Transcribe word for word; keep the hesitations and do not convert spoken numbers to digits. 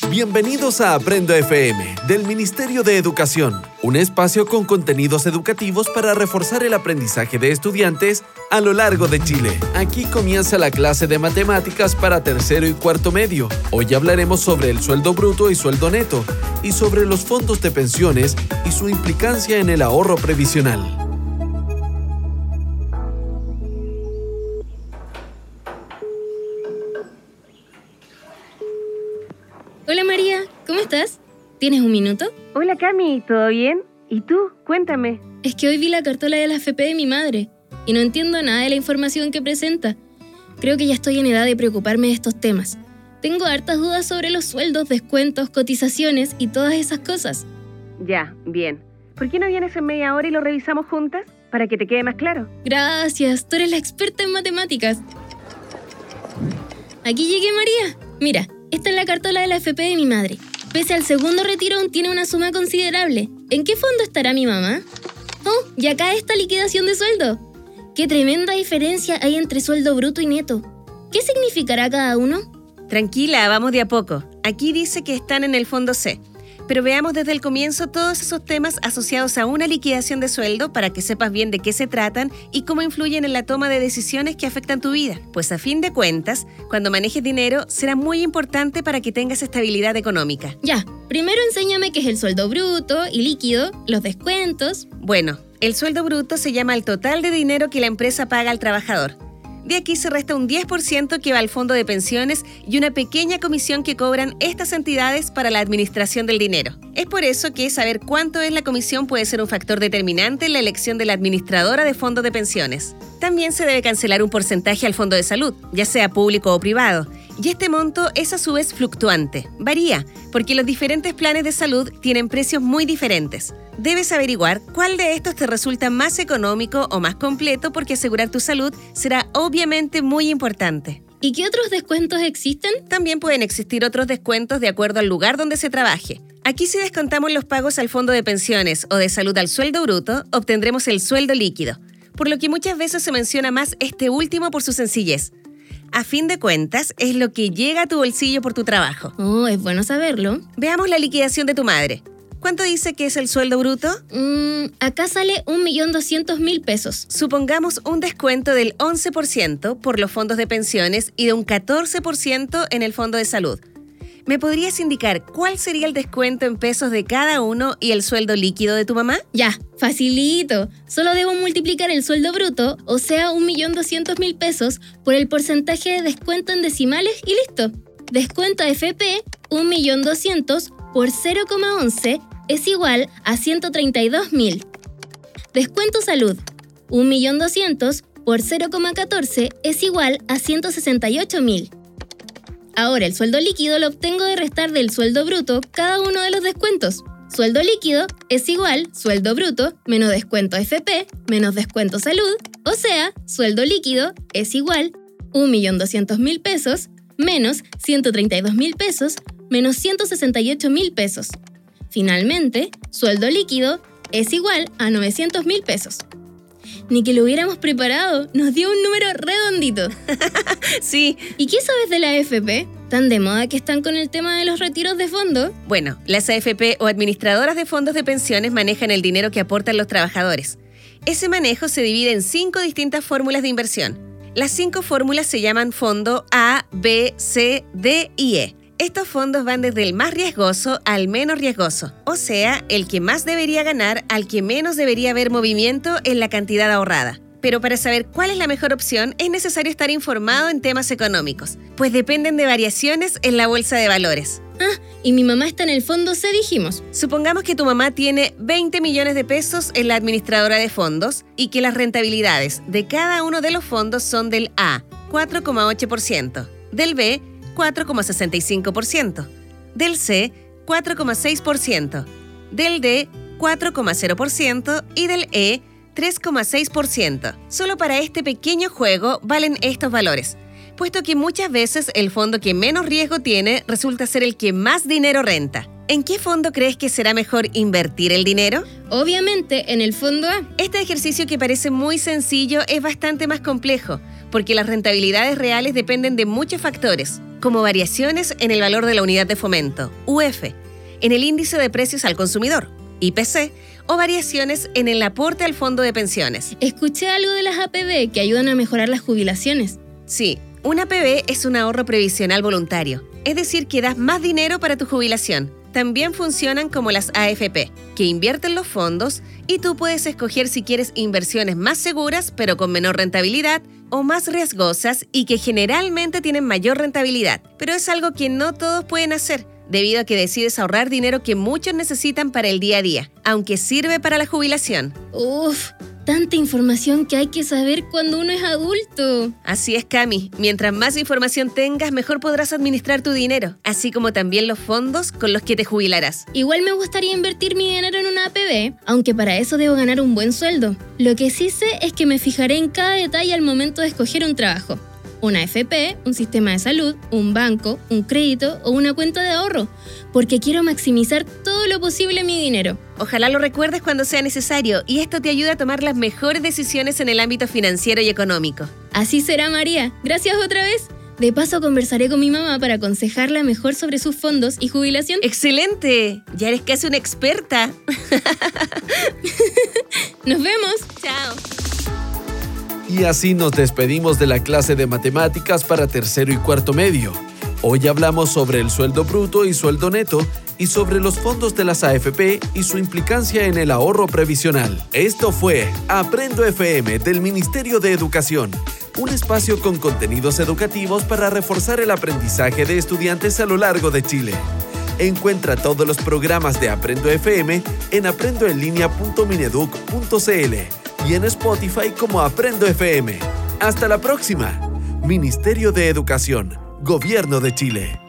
Bienvenidos a Aprendo F M, del Ministerio de Educación, un espacio con contenidos educativos para reforzar el aprendizaje de estudiantes a lo largo de Chile. Aquí comienza la clase de matemáticas para tercero y cuarto medio. Hoy hablaremos sobre el sueldo bruto y sueldo neto, y sobre los fondos de pensiones y su implicancia en el ahorro previsional. Hola María, ¿cómo estás? ¿Tienes un minuto? Hola Cami, ¿todo bien? ¿Y tú? Cuéntame. Es que hoy vi la cartola de la F P de mi madre y no entiendo nada de la información que presenta. Creo que ya estoy en edad de preocuparme de estos temas. Tengo hartas dudas sobre los sueldos, descuentos, cotizaciones y todas esas cosas. Ya, bien. ¿Por qué no vienes en media hora y lo revisamos juntas? Para que te quede más claro. Gracias, tú eres la experta en matemáticas. Aquí llegué, María. Mira, esta es la cartola de la F P de mi madre. Pese al segundo retiro, aún tiene una suma considerable. ¿En qué fondo estará mi mamá? Oh, y acá está liquidación de sueldo. ¡Qué tremenda diferencia hay entre sueldo bruto y neto! ¿Qué significará cada uno? Tranquila, vamos de a poco. Aquí dice que están en el fondo C. Pero veamos desde el comienzo todos esos temas asociados a una liquidación de sueldo para que sepas bien de qué se tratan y cómo influyen en la toma de decisiones que afectan tu vida. Pues a fin de cuentas, cuando manejes dinero, será muy importante para que tengas estabilidad económica. Ya, primero enséñame qué es el sueldo bruto y líquido, los descuentos. Bueno, el sueldo bruto se llama el total de dinero que la empresa paga al trabajador. De aquí se resta un diez por ciento que va al fondo de pensiones y una pequeña comisión que cobran estas entidades para la administración del dinero. Es por eso que saber cuánto es la comisión puede ser un factor determinante en la elección de la administradora de fondos de pensiones. También se debe cancelar un porcentaje al fondo de salud, ya sea público o privado, y este monto es a su vez fluctuante. Varía, porque los diferentes planes de salud tienen precios muy diferentes. Debes averiguar cuál de estos te resulta más económico o más completo porque asegurar tu salud será obviamente muy importante. ¿Y qué otros descuentos existen? También pueden existir otros descuentos de acuerdo al lugar donde se trabaje. Aquí si descontamos los pagos al fondo de pensiones o de salud al sueldo bruto, obtendremos el sueldo líquido, por lo que muchas veces se menciona más este último por su sencillez. A fin de cuentas, es lo que llega a tu bolsillo por tu trabajo. Oh, es bueno saberlo. Veamos la liquidación de tu madre. ¿Cuánto dice que es el sueldo bruto? Mm, acá sale un millón doscientos mil pesos. Supongamos un descuento del once por ciento por los fondos de pensiones y de un catorce por ciento en el fondo de salud. ¿Me podrías indicar cuál sería el descuento en pesos de cada uno y el sueldo líquido de tu mamá? Ya, facilito. Solo debo multiplicar el sueldo bruto, o sea, un millón doscientos mil pesos, por el porcentaje de descuento en decimales y listo. Descuento a F P, un millón doscientos por cero coma once es igual a ciento treinta y dos mil. Descuento salud, un millón doscientos por cero coma catorce es igual a ciento sesenta y ocho mil. Ahora el sueldo líquido lo obtengo de restar del sueldo bruto cada uno de los descuentos. Sueldo líquido es igual sueldo bruto menos descuento F P menos descuento salud, o sea, sueldo líquido es igual un millón doscientos mil pesos menos ciento treinta y dos mil pesos menos ciento sesenta y ocho mil pesos. Finalmente, sueldo líquido es igual a novecientos mil pesos. Ni que lo hubiéramos preparado, nos dio un número redondito. Sí. ¿Y qué sabes de la A F P? ¿Tan de moda que están con el tema de los retiros de fondo? Bueno, las A F P o administradoras de fondos de pensiones manejan el dinero que aportan los trabajadores. Ese manejo se divide en cinco distintas fórmulas de inversión. Las cinco fórmulas se llaman fondo A, B, C, D y E. Estos fondos van desde el más riesgoso al menos riesgoso, o sea, el que más debería ganar al que menos debería haber movimiento en la cantidad ahorrada. Pero para saber cuál es la mejor opción es necesario estar informado en temas económicos, pues dependen de variaciones en la bolsa de valores. Ah, y mi mamá está en el fondo C, dijimos. Supongamos que tu mamá tiene veinte millones de pesos en la administradora de fondos y que las rentabilidades de cada uno de los fondos son del A, cuatro coma ocho por ciento, del B, cuatro coma sesenta y cinco por ciento, del C, cuatro coma seis por ciento, del D, cuatro coma cero por ciento y del E, tres coma seis por ciento. Solo para este pequeño juego valen estos valores, puesto que muchas veces el fondo que menos riesgo tiene resulta ser el que más dinero renta. ¿En qué fondo crees que será mejor invertir el dinero? Obviamente, en el fondo A. Este ejercicio, que parece muy sencillo, es bastante más complejo, porque las rentabilidades reales dependen de muchos factores, como variaciones en el valor de la unidad de fomento, U F, en el índice de precios al consumidor, I P C, o variaciones en el aporte al fondo de pensiones. Escuché algo de las A P B que ayudan a mejorar las jubilaciones. Sí, una A P B es un ahorro previsional voluntario, es decir, que das más dinero para tu jubilación. También funcionan como las A F P, que invierten los fondos y tú puedes escoger si quieres inversiones más seguras pero con menor rentabilidad o más riesgosas y que generalmente tienen mayor rentabilidad. Pero es algo que no todos pueden hacer, debido a que decides ahorrar dinero que muchos necesitan para el día a día, aunque sirve para la jubilación. Uf, tanta información que hay que saber cuando uno es adulto. Así es, Cami. Mientras más información tengas, mejor podrás administrar tu dinero, así como también los fondos con los que te jubilarás. Igual me gustaría invertir mi dinero en una A P B, aunque para eso debo ganar un buen sueldo. Lo que sí sé es que me fijaré en cada detalle al momento de escoger un trabajo. Una A F P, un sistema de salud, un banco, un crédito o una cuenta de ahorro, porque quiero maximizar todo lo posible mi dinero. Ojalá lo recuerdes cuando sea necesario y esto te ayuda a tomar las mejores decisiones en el ámbito financiero y económico. Así será, María. Gracias otra vez. De paso, conversaré con mi mamá para aconsejarla mejor sobre sus fondos y jubilación. ¡Excelente! Ya eres casi una experta. ¡Nos vemos! ¡Chao! Y así nos despedimos de la clase de matemáticas para tercero y cuarto medio. Hoy hablamos sobre el sueldo bruto y sueldo neto y sobre los fondos de las A F P y su implicancia en el ahorro previsional. Esto fue Aprendo F M del Ministerio de Educación, un espacio con contenidos educativos para reforzar el aprendizaje de estudiantes a lo largo de Chile. Encuentra todos los programas de Aprendo F M en aprendo en línea punto mineduc punto c l y en Spotify como Aprendo F M. ¡Hasta la próxima! Ministerio de Educación, Gobierno de Chile.